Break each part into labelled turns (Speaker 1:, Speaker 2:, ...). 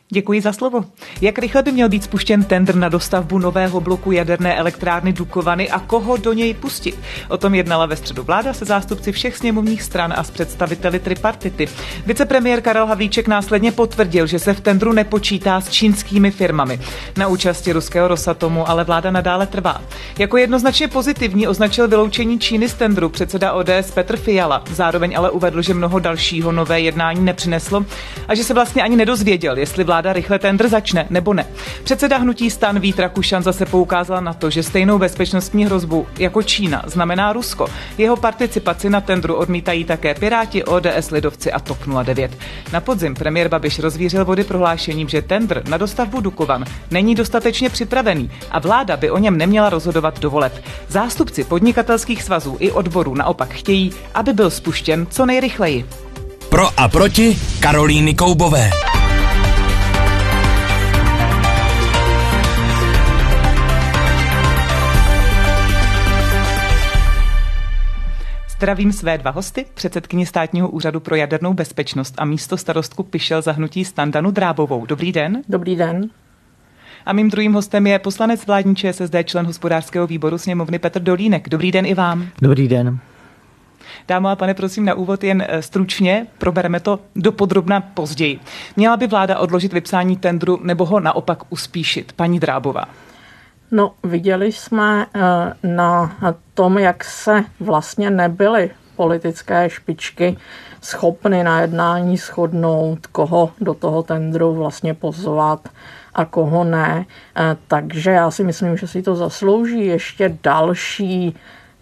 Speaker 1: Děkuji za slovo. Jak rychle by měl být spuštěn tendr na dostavbu nového bloku jaderné elektrárny Dukovany a koho do něj pustit? O tom jednala ve středu vláda se zástupci všech sněmovních stran a s představiteli tripartity. Vicepremiér Karel Havlíček následně potvrdil, že se v tendru nepočítá s čínskými firmami. Na účasti ruského Rosatomu ale vláda nadále trvá. Jako jednoznačně pozitivní označil vyloučení Číny z tendru předseda ODS Petr Fiala. Zároveň ale uvedl, že mnoho dalšího nové jednání nepřineslo a že se vlastně ani nedozvěděl, jestli vláda rychle tendr začne nebo ne. Předseda hnutí STAN Vít Rakušan zase poukázal na to, že stejnou bezpečnostní hrozbu jako Čína znamená Rusko. Jeho participaci na tendru odmítají také Piráti, ODS, Lidovci a TOP 09. Na podzim premiér Babiš rozvířil vody prohlášením, že tendr na dostavbu Dukovan není dostatečně připravený a vláda by o něm neměla rozhodovat do voleb. Zástupci podnikatelských svazů i odborů naopak chtějí, aby byl spuštěn co nejrychleji.
Speaker 2: Pro a proti Karolíny Koubové.
Speaker 1: Zdravím své dva hosty, předsedkyni Státního úřadu pro jadernou bezpečnost a místostarostku Pišel za hnutí STAN Danu Drábovou. Dobrý den.
Speaker 3: Dobrý den.
Speaker 1: A mým druhým hostem je poslanec vládní ČSSD, člen hospodářského výboru sněmovny Petr Dolínek. Dobrý den i vám.
Speaker 4: Dobrý den.
Speaker 1: Dámo a pane, prosím na úvod jen stručně, probereme to dopodrobna později. Měla by vláda odložit vypsání tendru nebo ho naopak uspíšit? Paní Drábová.
Speaker 3: No, viděli jsme na tom, jak se vlastně nebyly politické špičky schopny na jednání shodnout, koho do toho tendru vlastně pozvat a koho ne. Takže já si myslím, že si to zaslouží ještě další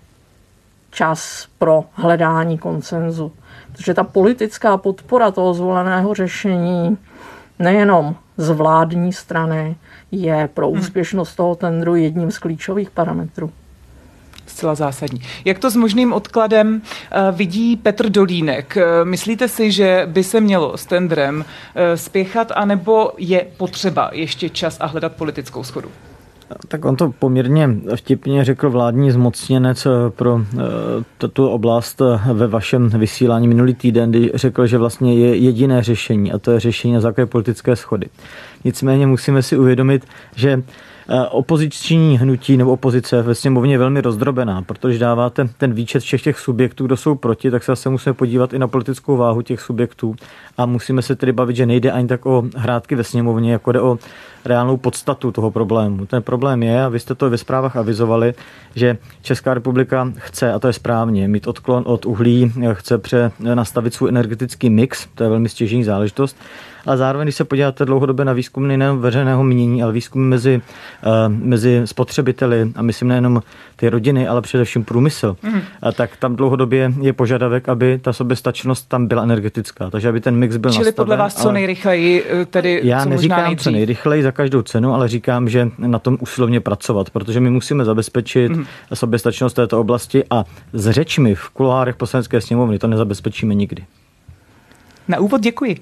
Speaker 3: čas pro hledání konsenzu. Protože ta politická podpora toho zvoleného řešení nejenom z vládní strany je pro úspěšnost toho tendru jedním z klíčových parametrů.
Speaker 1: Zcela zásadní. Jak to s možným odkladem vidí Petr Dolínek? Myslíte si, že by se mělo s tendrem spěchat, anebo je potřeba ještě čas a hledat politickou shodu?
Speaker 4: Tak on to poměrně vtipně řekl vládní zmocněnec pro tuto oblast ve vašem vysílání minulý týden, kdy řekl, že vlastně je jediné řešení a to je řešení na základě politické shody. Nicméně musíme si uvědomit, že opoziční hnutí nebo opozice ve sněmovně je velmi rozdrobená, protože dáváte ten výčet všech těch subjektů, kdo jsou proti, tak se zase musíme podívat i na politickou váhu těch subjektů a musíme se tedy bavit, že nejde ani tak o hrátky ve sněmovně, jako jde o reálnou podstatu toho problému. Ten problém je, a vy jste to ve zprávách avizovali, že Česká republika chce, a to je správně, mít odklon od uhlí, chce nastavit svůj energetický mix, to je velmi stěžejní záležitost. A zároveň, když se podíváte dlouhodobě na výzkum nejen veřejného mínění, ale výzkum mezi spotřebiteli a myslím nejenom ty rodiny, ale především průmysl, tak tam dlouhodobě je požadavek, aby ta soběstačnost tam byla energetická, takže aby ten mix byl nastaven.
Speaker 1: Čili podle vás co nejrychleji, tedy
Speaker 4: já
Speaker 1: co
Speaker 4: neříkám
Speaker 1: možná nejdřív.
Speaker 4: Co nejrychleji za každou cenu, ale říkám, že na tom usilovně pracovat, protože my musíme zabezpečit soběstačnost této oblasti a s řečmi v kuloárech Poslanecké sněmovny to nezabezpečíme nikdy.
Speaker 1: Na úvod děkuji.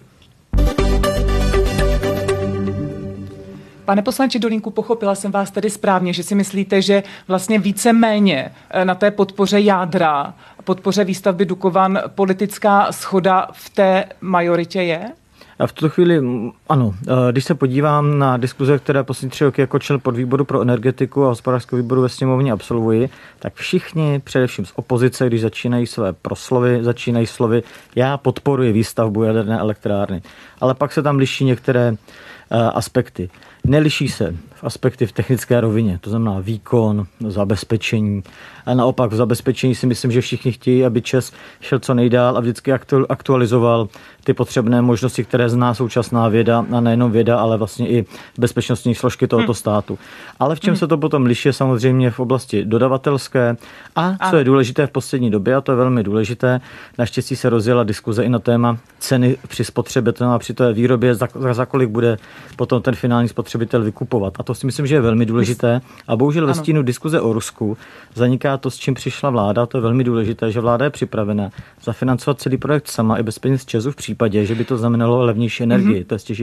Speaker 1: Pane poslanče Dolínku, pochopila jsem vás tedy správně, že si myslíte, že vlastně víceméně na té podpoře jádra, podpoře výstavby Dukovan politická shoda v té majoritě je?
Speaker 4: A v tuto chvíli ano. Když se podívám na diskuze, které poslední 3 roky jako člen podvýboru pro energetiku a hospodářského výboru ve sněmovně absolvuji, tak všichni, především z opozice, když začínají své proslovy, začínají slovy, já podporuji výstavbu jaderné elektrárny. Ale pak se tam liší některé aspekty. Neliší se v aspekty v technické rovině, to znamená výkon, zabezpečení. A naopak v zabezpečení si myslím, že všichni chtějí, aby ČEZ šel co nejdál a vždycky aktualizoval ty potřebné možnosti, které zná současná věda, a nejenom věda, ale vlastně i bezpečnostní složky tohoto státu. Ale v čem se to potom liší, samozřejmě v oblasti dodavatelské a co je důležité v poslední době, a to je velmi důležité, naštěstí se rozjela diskuze i na téma ceny při spotřebě, a při té výrobě, za kolik bude potom ten finální spotřebitel vykupovat. A to si myslím, že je velmi důležité. A bohužel ve stínu diskuze o Rusku zaniká to, s čím přišla vláda, to je velmi důležité, že vláda je připravena zafinancovat celý projekt sama i bez peněz ČEZu v případě, že by to znamenalo levnější energii. To je stěžejní.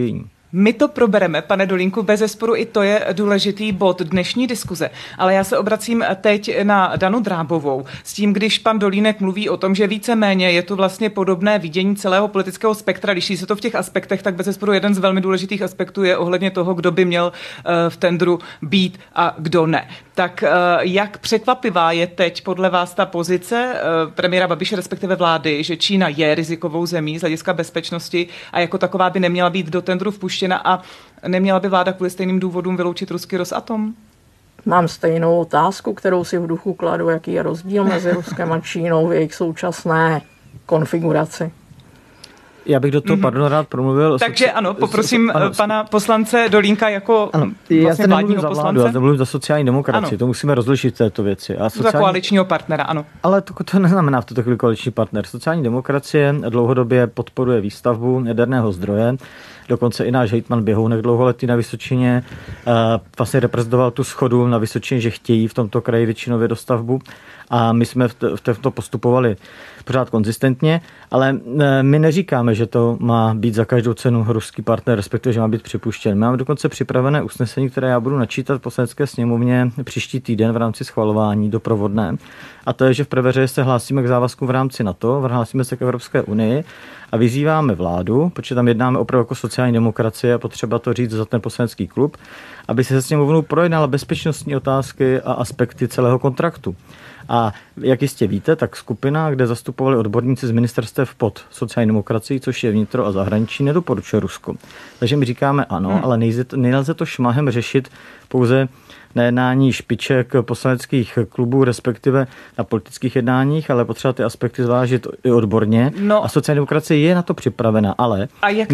Speaker 1: My to probereme, pane Dolínku, bezesporu i to je důležitý bod dnešní diskuze. Ale já se obracím teď na Danu Drábovou. S tím, když pan Dolínek mluví o tom, že víceméně je tu vlastně podobné vidění celého politického spektra. Liší se to v těch aspektech, tak bezesporu jeden z velmi důležitých aspektů je ohledně toho, kdo by měl v tendru být a kdo ne. Tak jak překvapivá je teď podle vás ta pozice premiéra Babiše, respektive vlády, že Čína je rizikovou zemí z hlediska bezpečnosti a jako taková by neměla být do tendru vpuštěna a neměla by vláda kvůli stejným důvodům vyloučit ruský Rosatom?
Speaker 3: Mám stejnou otázku, kterou si v duchu kladu, jaký je rozdíl mezi Ruskem a Čínou v jejich současné konfiguraci.
Speaker 4: Já bych do toho, rád promluvil.
Speaker 1: Takže ano, poprosím pana poslance Dolínka jako
Speaker 4: já se
Speaker 1: vládního
Speaker 4: za
Speaker 1: poslance.
Speaker 4: Já nemluvím za sociální demokracii, to musíme rozlišit v této věci.
Speaker 1: Za koaličního partnera, ano.
Speaker 4: Ale to neznamená v tuto chvíli koaliční partner. Sociální demokracie dlouhodobě podporuje výstavbu jaderného zdroje. Dokonce i náš hejtman Běhounek dlouholetý na Vysočině vlastně reprezentoval tu shodu na Vysočině, že chtějí v tomto kraji většinově dostavbu. A my jsme v tomto postupovali pořád konzistentně, ale my neříkáme, že to má být za každou cenu ruský partner, respektive, že má být připuštěn. Máme dokonce připravené usnesení, které já budu načítat v Poslanecké sněmovně příští týden v rámci schvalování doprovodné. A to je, že v prvé řadě se hlásíme k závazkům v rámci NATO, hlásíme se k Evropské unii a vyzýváme vládu, protože tam jednáme opravdu jako sociální demokracie, a potřeba to říct za ten poslanecký klub, aby se sněmovnou projednala bezpečnostní otázky a aspekty celého kontraktu. A jak jistě víte, tak skupina, kde zastupovali odborníci z ministerstev pod sociální demokracií, což je vnitro a zahraničí, nedoporučuje Rusko. Takže my říkáme ano, ale nelze to šmahem řešit pouze na jednání špiček poslaneckých klubů, respektive na politických jednáních, ale potřeba ty aspekty zvážit i odborně. No, a sociální demokracie je na to připravena, ale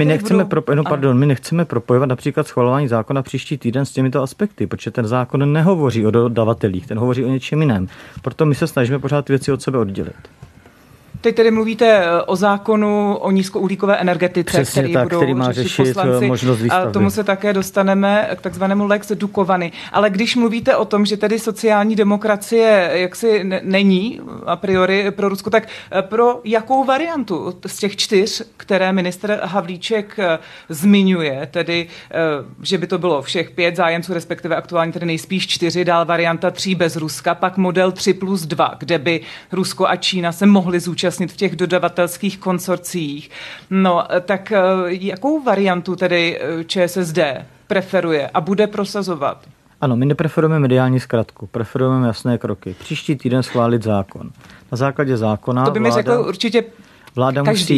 Speaker 4: my nechceme propojovat například schvalování zákona příští týden s těmito aspekty, protože ten zákon nehovoří o dodavatelích, ten hovoří o něčem jiném. Proto my se snažíme pořád věci od sebe oddělit.
Speaker 1: Teď tedy mluvíte o zákonu o nízkouhlíkové energetice, který má řešit poslanci. Možnost výstavby. A tomu se také dostaneme k takzvanému Lex Dukovany. Ale když mluvíte o tom, že tedy sociální demokracie jaksi není a priori pro Rusko, tak pro jakou variantu z těch 4, které ministr Havlíček zmiňuje, tedy že by to bylo všech 5 zájemců, respektive aktuálně tedy nejspíš 4, dál varianta 3 bez Ruska, pak model 3+2, kde by Rusko a Čína se mohly zúčastnit v těch dodavatelských konsorciích. No, tak jakou variantu tedy ČSSD preferuje a bude prosazovat?
Speaker 4: Ano, my nepreferujeme mediální zkratku, preferujeme jasné kroky. Příští týden schválit zákon. Na základě zákona
Speaker 1: to by mi řekl určitě
Speaker 4: vláda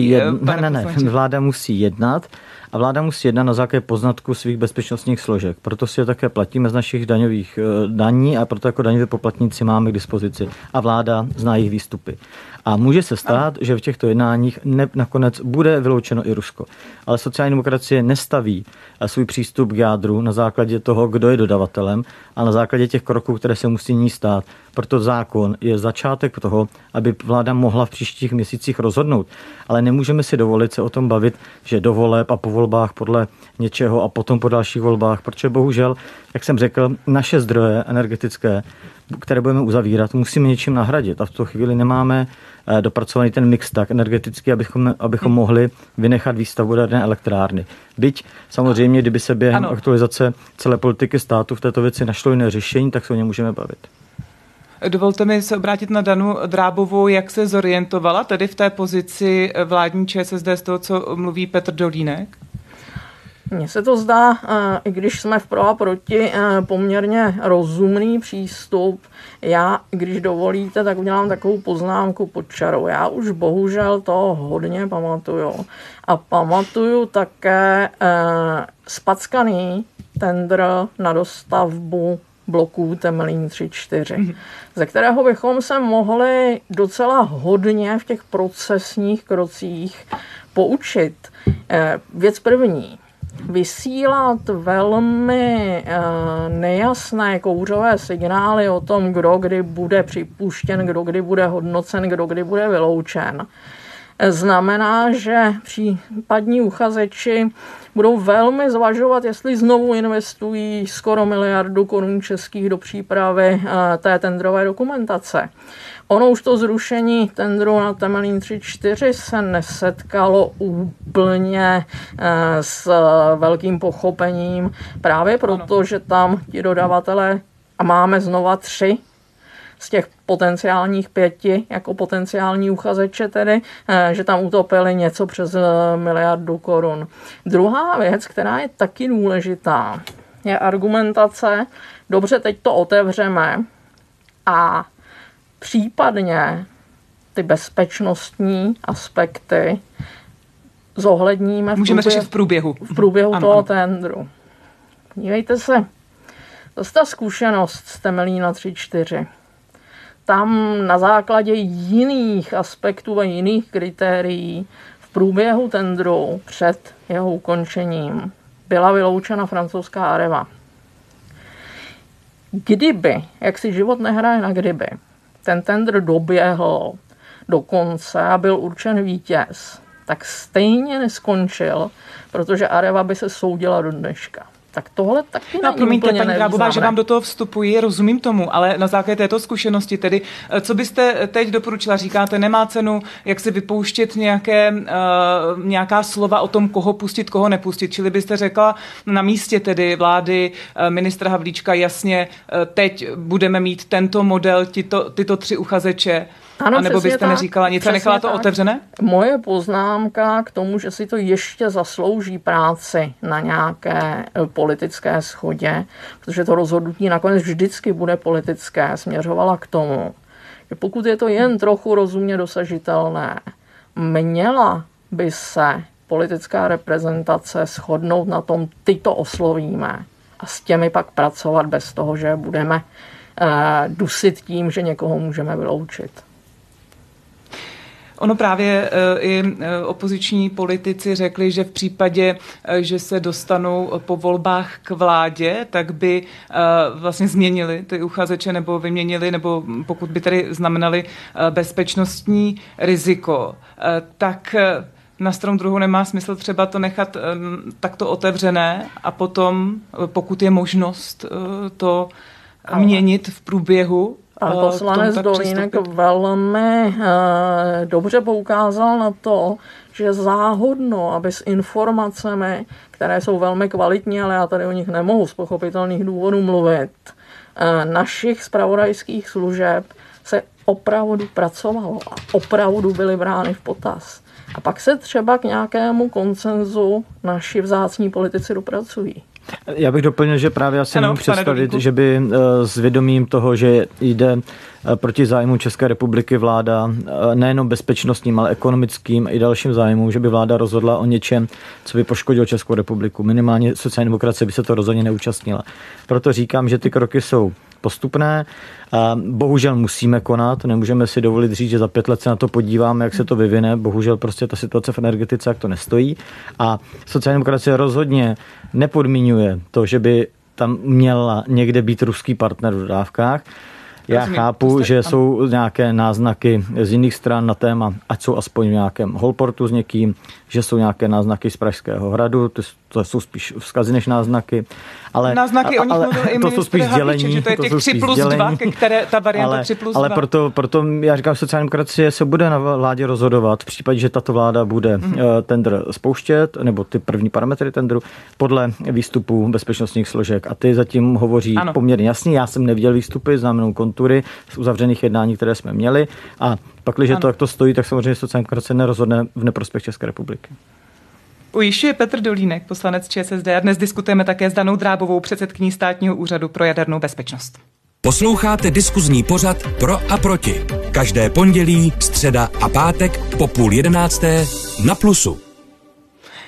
Speaker 4: musí jednat a vláda musí jednat na základě poznatku svých bezpečnostních složek. Proto si je také platíme z našich daňových daní a proto jako daňoví poplatníci máme k dispozici a vláda zná jejich výstupy. A může se stát, že v těchto jednáních nakonec bude vyloučeno i Rusko. Ale sociální demokracie nestaví svůj přístup k jádru na základě toho, kdo je dodavatelem, a na základě těch kroků, které se musí ní stát. Proto zákon je začátek toho, aby vláda mohla v příštích měsících rozhodnout. Ale nemůžeme si dovolit se o tom bavit, že do voleb a po volbách podle něčeho a potom po dalších volbách, protože bohužel, jak jsem řekl, naše zdroje energetické, které budeme uzavírat, musíme něčím nahradit. A v tuto chvíli nemáme dopracovaný ten mix tak energetický, abychom mohli vynechat výstavbu jaderné elektrárny. Byť samozřejmě, kdyby se během aktualizace celé politiky státu v této věci našlo jiné řešení, tak se o něm můžeme bavit.
Speaker 1: Dovolte mi se obrátit na Danu Drábovou, jak se zorientovala tedy v té pozici vládní ČSSD z toho, co mluví Petr Dolínek?
Speaker 3: Mně se to zdá, i když jsme v pro a proti, poměrně rozumný přístup. Já, když dovolíte, tak udělám takovou poznámku pod čarou. Já už bohužel to hodně pamatuju. A pamatuju také spackaný tendr na dostavbu bloků Temelín 3-4, ze kterého bychom se mohli docela hodně v těch procesních krocích poučit. Věc první. Vysílat velmi nejasné kouřové signály o tom, kdo kdy bude připuštěn, kdo kdy bude hodnocen, kdo kdy bude vyloučen, znamená, že případní uchazeči budou velmi zvažovat, jestli znovu investují skoro 1 miliardu korun českých do přípravy té tendrové dokumentace. Ono už to zrušení tendru na Temelín 3/4 se nesetkalo úplně s velkým pochopením, právě proto, že tam ti dodavatelé, a máme znova 3 z těch potenciálních 5 jako potenciální uchazeče tedy, že tam utopili něco přes 1 miliardu korun. Druhá věc, která je taky důležitá, je argumentace, dobře, teď to otevřeme a případně ty bezpečnostní aspekty zohledníme
Speaker 1: můžeme řešit v průběhu.
Speaker 3: V průběhu
Speaker 1: ano,
Speaker 3: toho
Speaker 1: ano.
Speaker 3: tendru. Podívejte se, to je ta zkušenost z Temelína 3/4. Tam na základě jiných aspektů a jiných kritérií v průběhu tendru před jeho ukončením byla vyloučena francouzská Areva. Kdyby, jak si život nehraje na kdyby, ten tendr doběhl do konce a byl určen vítěz, tak stejně neskončil, protože Areva by se soudila do dneška. Tak tohle taky není
Speaker 1: promiňte,
Speaker 3: úplně
Speaker 1: paní Drábová, že vám do toho vstupuji, rozumím tomu, ale na základě této zkušenosti tedy, co byste teď doporučila, říkáte, nemá cenu, jak si vypouštět nějaká slova o tom, koho pustit, koho nepustit, čili byste řekla na místě tedy vlády ministra Havlíčka jasně, teď budeme mít tento model, tyto 3 uchazeče,
Speaker 3: ano,
Speaker 1: anebo byste tak, neříkala nic a nechala to otevřené?
Speaker 3: Moje poznámka k tomu, že si to ještě zaslouží práci na nějaké politické shodě, protože to rozhodnutí nakonec vždycky bude politické, směřovala k tomu, že pokud je to jen trochu rozumně dosažitelné, měla by se politická reprezentace shodnout na tom, tyto oslovíme a s těmi pak pracovat bez toho, že budeme dusit tím, že někoho můžeme vyloučit.
Speaker 1: Ono právě i opoziční politici řekli, že v případě, že se dostanou po volbách k vládě, tak by vlastně změnili ty uchazeče nebo vyměnili, nebo pokud by tedy znamenali bezpečnostní riziko, tak na stranu druhou nemá smysl třeba to nechat takto otevřené a potom, pokud je možnost to měnit v průběhu.
Speaker 3: Pan poslanec Dolínek velmi dobře poukázal na to, že je záhodno, aby s informacemi, které jsou velmi kvalitní, ale já tady o nich nemohu z pochopitelných důvodů mluvit, našich zpravodajských služeb se opravdu pracovalo a opravdu byly brány v potaz. A pak se třeba k nějakému konsenzu naši vzácní politici dopracují.
Speaker 4: Já bych doplnil, že právě asi nemůžu představit, že by s vědomím toho, že jde proti zájmu České republiky vláda nejenom bezpečnostním, ale ekonomickým i dalším zájmům, že by vláda rozhodla o něčem, co by poškodilo Českou republiku. Minimálně sociální demokracie by se to rozhodně neúčastnila. Proto říkám, že ty kroky jsou postupné. Bohužel musíme konat, nemůžeme si dovolit říct, že za 5 let se na to podíváme, jak se to vyvine. Bohužel prostě ta situace v energetice, jak to nestojí. A sociální demokracie rozhodně nepodmiňuje to, že by tam měla někde být ruský partner v dodávkách. Já chápu, že jsou nějaké náznaky z jiných stran na téma, ať jsou aspoň v nějakém holportu s někým, že jsou nějaké náznaky z Pražského hradu, to jsou spíš vzkazy než náznaky. Ale,
Speaker 1: náznaky o nich mluvil i
Speaker 4: to jsou spíš sdělení.
Speaker 1: Že to je těch 3+2, které ta varianta 3+2.
Speaker 4: Ale proto já říkám, sociální demokracie se bude na vládě rozhodovat v případě, že tato vláda bude tendr spouštět, nebo ty první parametry tendru, podle výstupů bezpečnostních složek. A ty zatím hovoří poměrně jasně. Já jsem neviděl výstupy, znamenou kontury z uzavřených jednání, které jsme měli. A pak, když to, jak to stojí, tak samozřejmě sociální demokracie nerozhodne v neprospěch České republiky.
Speaker 1: Ujišťuje Petr Dolínek, poslanec ČSSD, a dnes diskutujeme také s Danou Drábovou, předsedkyní Státního úřadu pro jadernou bezpečnost.
Speaker 2: Posloucháte diskuzní pořad Pro a proti. Každé pondělí, středa a pátek po 10:30 na Plusu.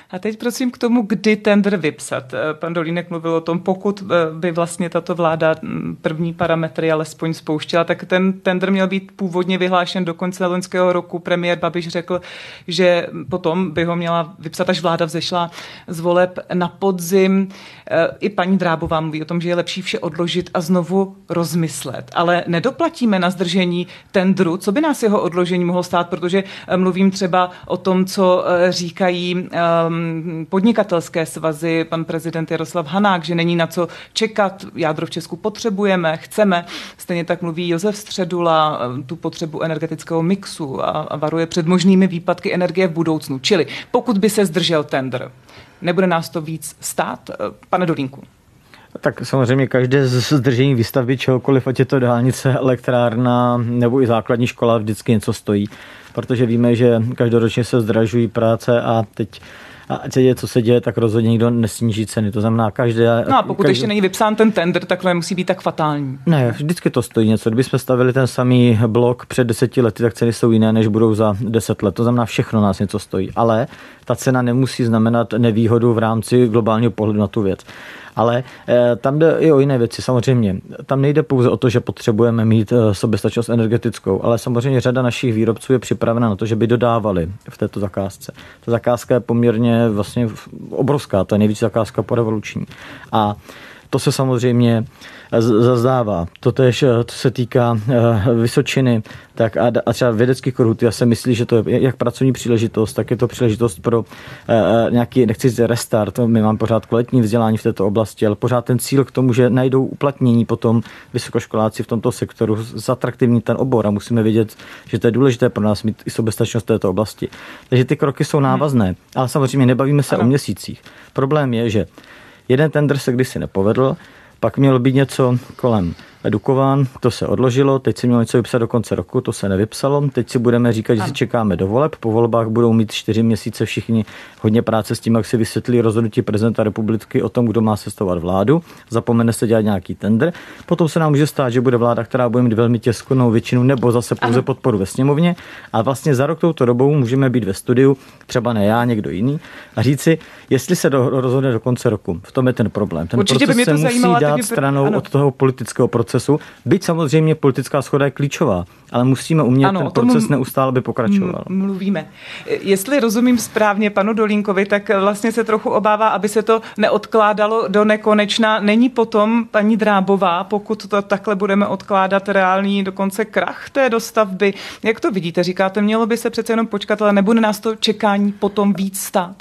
Speaker 1: A teď prosím k tomu, kdy tendr vypsat. Pan Dolínek mluvil o tom, pokud by vlastně tato vláda první parametry alespoň spouštěla, tak ten tendr měl být původně vyhlášen do konce loňského roku. Premiér Babiš řekl, že potom by ho měla vypsat, až vláda vzešla z voleb na podzim. I paní Drábová mluví o tom, že je lepší vše odložit a znovu rozmyslet. Ale nedoplatíme na zdržení tendru. Co by nás jeho odložení mohlo stát? Protože mluvím třeba o tom, co říkají podnikatelské svazy, pan prezident Jaroslav Hanák, že není na co čekat, jádro v Česku potřebujeme, chceme. Stejně tak mluví Josef Středula, tu potřebu energetického mixu a varuje před možnými výpadky energie v budoucnu. Čili pokud by se zdržel tendr, nebude nás to víc stát? Pane Dolínku.
Speaker 4: Tak samozřejmě každé zdržení výstavby čehokoliv, ať je to dálnice, elektrárna nebo i základní škola, vždycky něco stojí, protože víme, že každoročně se zdražují práce a teď ať se děje, co se děje, tak rozhodně nikdo nesníží ceny. To znamená každé...
Speaker 1: No a pokud ještě není vypsán ten tendr, tak to nemusí být tak fatální.
Speaker 4: Ne, vždycky to stojí něco. Kdybychom stavili ten samý blok před 10 lety, tak ceny jsou jiné, než budou za 10 let. To znamená, všechno nás něco stojí. Ale ta cena nemusí znamenat nevýhodu v rámci globálního pohledu na tu věc. Ale tam jde i o jiné věci. Samozřejmě, tam nejde pouze o to, že potřebujeme mít soběstačnost energetickou, ale samozřejmě řada našich výrobců je připravena na to, že by dodávali v této zakázce. Ta zakázka je poměrně vlastně obrovská, to je nejvíc zakázka po revoluční. A to se samozřejmě zazdává. Totéž, co se týká Vysočiny, tak a třeba vědeckých kruhů, já si myslím, že to je jak pracovní příležitost, tak je to příležitost pro nějaký, nechci říct restart, my máme pořád kvalitní vzdělání v této oblasti, ale pořád ten cíl k tomu, že najdou uplatnění potom vysokoškoláci v tomto sektoru, zatraktivní ten obor a musíme vědět, že to je důležité pro nás mít i soběstačnost v této oblasti. Takže ty kroky jsou návazné, ale samozřejmě nebavíme se o měsících. Problém je, že jeden tendr se kdysi nepovedl, pak mělo být něco kolem Dukovan, to se odložilo, teď se mělo něco vypsat do konce roku, to se nevypsalo, teď si budeme říkat, že si čekáme do voleb, po volbách budou mít 4 měsíce všichni hodně práce s tím, jak si vysvětlí rozhodnutí prezidenta republiky o tom, kdo má sestavovat vládu, zapomene se dělat nějaký tendr, potom se nám může stát, že bude vláda, která bude mít velmi těsnou většinu nebo zase pouze podporu ve sněmovně a vlastně za rok touto dobou můžeme být ve studiu, třeba ne já, někdo jiný, a říci, jestli se rozhodne do konce roku. V tom je ten problém. Ten
Speaker 1: určitě
Speaker 4: proces se musí dát stranou
Speaker 1: ano.
Speaker 4: od toho politického procesu. Byť samozřejmě politická shoda je klíčová, ale musíme umět ten proces neustále by pokračoval.
Speaker 1: Mluvíme. Jestli rozumím správně panu Dolínkovi, tak vlastně se trochu obává, aby se to neodkládalo do nekonečna. Není potom paní Drábová, pokud to takhle budeme odkládat, reálný dokonce krach té dostavby? Jak to vidíte? Říkáte, mělo by se přece jenom počkat, ale nebude nás to čekání potom víc stát?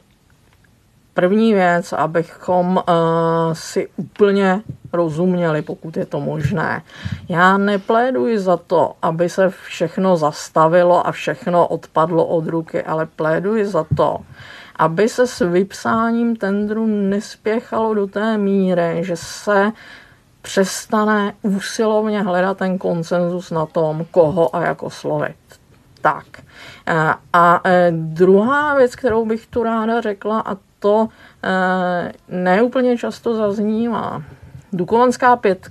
Speaker 3: První věc, abychom si úplně rozuměli, pokud je to možné. Já nepléduji za to, aby se všechno zastavilo a všechno odpadlo od ruky, ale pléduji za to, aby se s vypsáním tendru nespěchalo do té míry, že se přestane úsilovně hledat ten konsenzus na tom, koho a jak oslovit. Tak. A druhá věc, kterou bych tu ráda řekla, a to neúplně často zaznívá. Dukovanská 5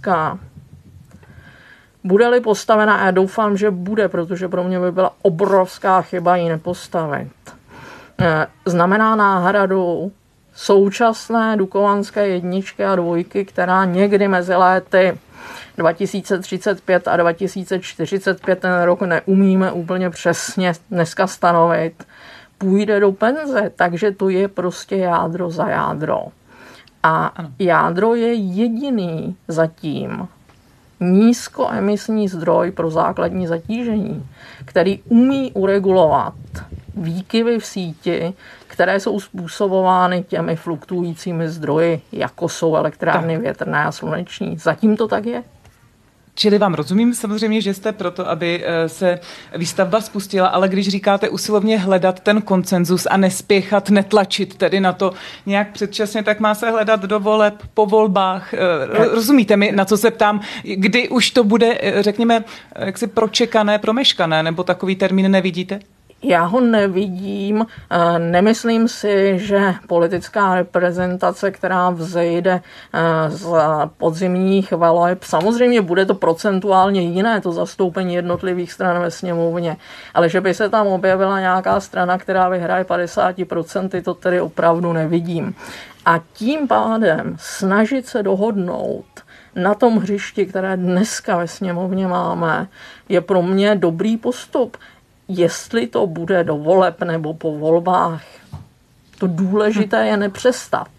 Speaker 3: bude-li postavena, a já doufám, že bude, protože pro mě by byla obrovská chyba ji nepostavit, znamená náhradu současné dukovanské 1 a 2, která někdy mezi léty 2035 a 2045, ten rok neumíme úplně přesně dneska stanovit, půjde do penze, takže to je prostě jádro za jádro. A jádro je jediný zatím nízkoemisní zdroj pro základní zatížení, který umí uregulovat výkyvy v síti, které jsou způsobovány těmi fluktuujícími zdroji, jako jsou elektrárny větrné a sluneční. Zatím to tak je.
Speaker 1: Čili vám rozumím samozřejmě, že jste proto, aby se výstavba spustila, ale když říkáte usilovně hledat ten konsenzus a nespěchat, netlačit tedy na to nějak předčasně, tak má se hledat do voleb, po volbách. Rozumíte mi, na co se ptám, kdy už to bude, řekněme, jaksi pročekané, promeškané, nebo takový termín nevidíte?
Speaker 3: Já ho nevidím, nemyslím si, že politická reprezentace, která vzejde z podzimních voleb, samozřejmě bude to procentuálně jiné, to zastoupení jednotlivých stran ve sněmovně, ale že by se tam objevila nějaká strana, která vyhraje 50%, to tedy opravdu nevidím. A tím pádem snažit se dohodnout na tom hřišti, které dneska ve sněmovně máme, je pro mě dobrý postup. Jestli to bude do voleb nebo po volbách, to důležité je nepřestat.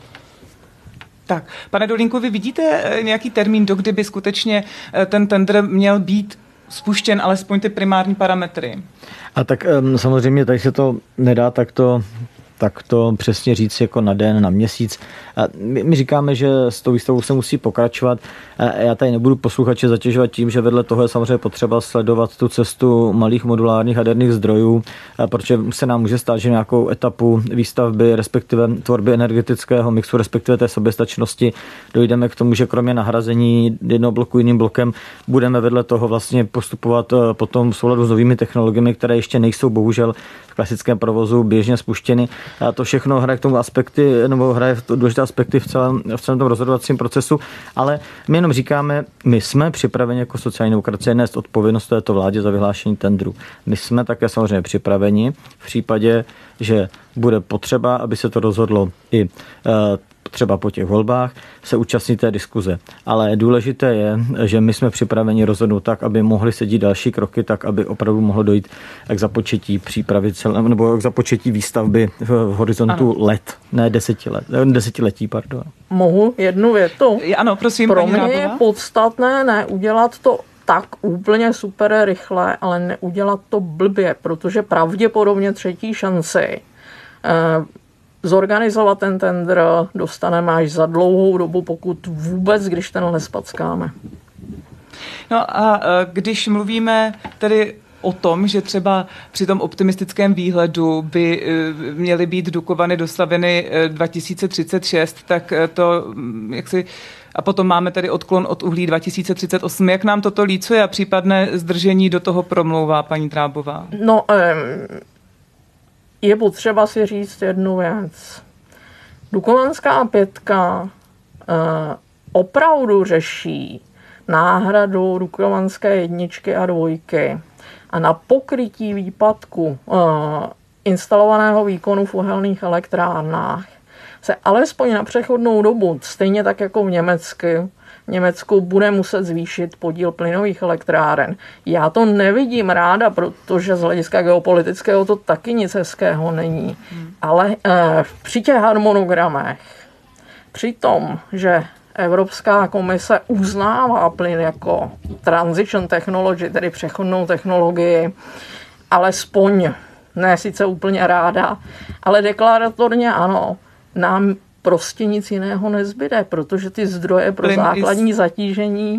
Speaker 1: Tak, pane Dolínku, vy vidíte nějaký termín, dokdy by skutečně ten tendr měl být spuštěn, alespoň ty primární parametry?
Speaker 4: A tak samozřejmě tady se to nedá takto přesně říct jako na den, na měsíc. My říkáme, že s tou výstavou se musí pokračovat. Já tady nebudu posluchače zatěžovat tím, že vedle toho je samozřejmě potřeba sledovat tu cestu malých modulárních jaderných zdrojů, protože se nám může stát, že nějakou etapu výstavby, respektive tvorby energetického mixu, respektive té soběstačnosti, dojdeme k tomu, že kromě nahrazení jednoho bloku jiným blokem budeme vedle toho vlastně postupovat potom v souladu s novými technologiemi, které ještě nejsou bohužel v klasickém provozu běžně spuštěny. A to všechno hraje k tomu aspekty, nebo hraje důležité aspekty v celém tom rozhodovacím procesu, ale my jenom říkáme, my jsme připraveni jako sociální demokracie nést odpovědnost této vládě za vyhlášení tendru. My jsme také samozřejmě připraveni v případě, že bude potřeba, aby se to rozhodlo i třeba po těch volbách, se účastnit té diskuze. Ale důležité je, že my jsme připraveni rozhodnout tak, aby mohly se dít další kroky, tak, aby opravdu mohlo dojít k započetí přípravy nebo k započetí výstavby v horizontu let, ne desetiletí, pardon.
Speaker 3: Mohu jednu větu?
Speaker 1: Ano, prosím.
Speaker 3: Pro mě je podstatné neudělat to tak úplně super rychle, ale neudělat to blbě, protože pravděpodobně třetí šanci zorganizovat ten tendr dostaneme až za dlouhou dobu, pokud vůbec, když ten les packáme.
Speaker 1: No a když mluvíme tedy o tom, že třeba při tom optimistickém výhledu by měly být Dukovany dostaveny 2036, tak to jaksi... A potom máme tedy odklon od uhlí 2038. Jak nám toto lícuje a případné zdržení do toho promlouvá paní Drábová?
Speaker 3: No, je potřeba si říct jednu věc. Dukovanská pětka opravdu řeší náhradu Dukovanské jedničky a dvojky a na pokrytí výpadku instalovaného výkonu v uhelných elektrárnách se alespoň na přechodnou dobu, stejně tak jako v Německu bude muset zvýšit podíl plynových elektráren. Já to nevidím ráda, protože z hlediska geopolitického to taky nic hezkého není. Ale při těch harmonogramech, při tom, že Evropská komise uznává plyn jako transition technology, tedy přechodnou technologii, alespoň ne sice úplně ráda, ale deklaratorně ano, nám prostě nic jiného nezbyde, protože ty zdroje pro základní zatížení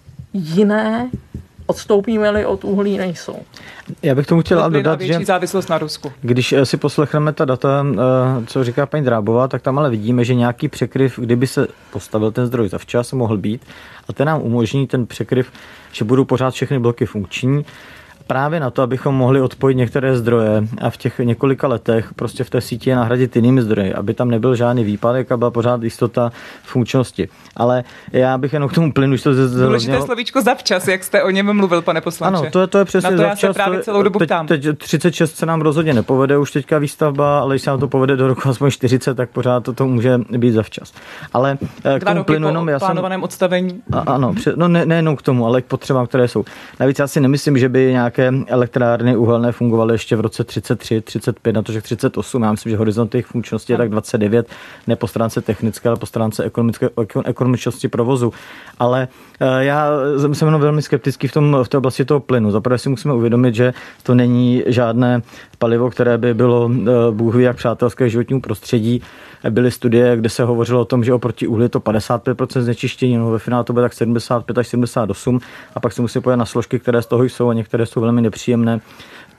Speaker 3: jiné, odstoupíme-li od uhlí, nejsou.
Speaker 4: Já bych tomu chtěla dodat, že
Speaker 1: závislost na Rusku.
Speaker 4: Když si poslechneme ta data, co říká paní Drábová, tak tam ale vidíme, že nějaký překryv, kdyby se postavil ten zdroj zavčas, mohl být a ten nám umožní ten překryv, že budou pořád všechny bloky funkční, právě na to, abychom mohli odpojit některé zdroje a v těch několika letech prostě v té síti je nahradit jinými zdroji, aby tam nebyl žádný výpadek a byla pořád jistota funkčnosti. Ale já bych jenom k tomu plynu, že to
Speaker 1: důležité slovíčko zavčas, jak jste o něm mluvil, pane poslanče.
Speaker 4: Ano, to je přesně
Speaker 1: na to
Speaker 4: zavčas.
Speaker 1: Já se právě celou dobu ptám.
Speaker 4: Teď 36 se nám rozhodně nepovede už teďka výstavba, ale když se nám to povede do roku aspoň 40, tak pořád to může být zavčas. Ale k tomu plynu jenom já
Speaker 1: plánovaném odstavení.
Speaker 4: Ano, no nejenom k tomu, ale k potřebám, které jsou. Navíc já si nemyslím, že by nějaké elektrárny uhelné fungovaly ještě v roce 33, 35, na to, že 38. Já myslím, že horizont jejich funkčnosti je tak 29, ne po stránce technické, ale po stránce ekonomičnosti provozu. Ale já jsem jenom velmi skeptický v té oblasti toho plynu. Zaprvé si musíme uvědomit, že to není žádné palivo, které by bylo bůh ví jak přátelské životnímu prostředí. Byly studie, kde se hovořilo o tom, že oproti uhlí je to 55% znečištění, no ve finále to bude tak 75 až 78 a pak se musí podívat na složky, které z toho jsou a některé jsou velmi nepříjemné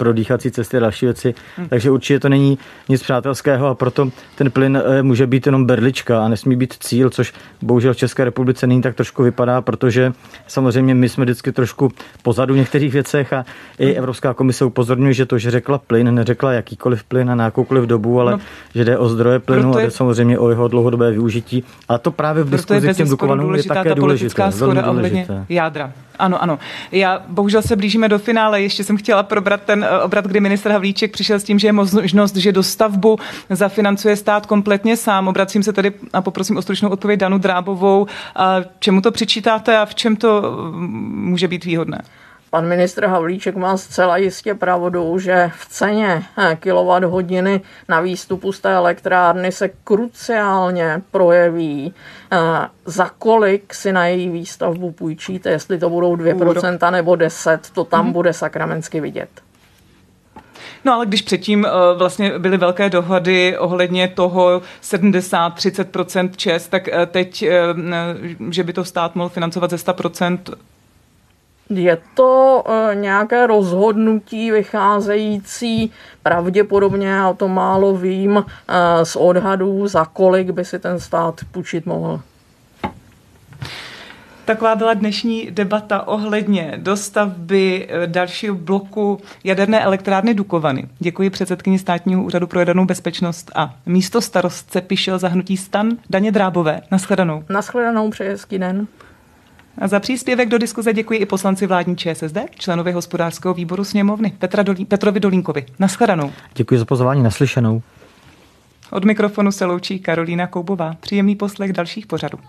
Speaker 4: pro dýchací cesty a další věci. Takže určitě to není nic přátelského a proto ten plyn může být jenom berlička a nesmí být cíl, což bohužel v České republice nyní tak trošku vypadá, protože samozřejmě my jsme vždycky trošku pozadu v některých věcech a i Evropská komise upozorňuje, že to, že řekla plyn, neřekla jakýkoliv plyn a na jakoukoliv dobu, ale že jde o zdroje plynu a jde samozřejmě o jeho dlouhodobé využití. A to právě v diskuzi k těm Dukovanům je také důležité.
Speaker 1: Schoda ohledně jádra. Ano. Já bohužel se blížíme do finále. Ještě jsem chtěla probrat ten obrat, kdy ministr Havlíček přišel s tím, že je možnost, že dostavbu zafinancuje stát kompletně sám. Obracím se tedy a poprosím o stručnou odpověď Danu Drábovou. Čemu to přičítáte a v čem to může být výhodné?
Speaker 3: Pan ministr Havlíček má zcela jistě pravdu, že v ceně kilowatthodiny na výstupu z té elektrárny se kruciálně projeví, za kolik si na její výstavbu půjčíte, jestli to budou 2% nebo 10%, to tam bude sakramensky vidět.
Speaker 1: No ale když předtím vlastně byly velké dohody ohledně toho 70-30% ČEZ, tak teď, že by to stát mohl financovat ze 100%.
Speaker 3: Je to nějaké rozhodnutí vycházející pravděpodobně, a to málo vím, z odhadů, za kolik by si ten stát půjčit mohl.
Speaker 1: Taková byla dnešní debata ohledně dostavby dalšího bloku jaderné elektrárny Dukovany. Děkuji předsedkyni Státního úřadu pro jadernou bezpečnost a místostarostce Pišel za hnutí STAN Daně Drábové. Naschledanou.
Speaker 3: Naschledanou, přeji hezký den.
Speaker 1: A za příspěvek do diskuze děkuji i poslanci vládní ČSSD, členovi hospodářského výboru sněmovny Petrovi Dolínkovi. Naschledanou.
Speaker 4: Děkuji za pozvání, naslyšenou.
Speaker 1: Od mikrofonu se loučí Karolína Koubová. Příjemný poslech dalších pořadů.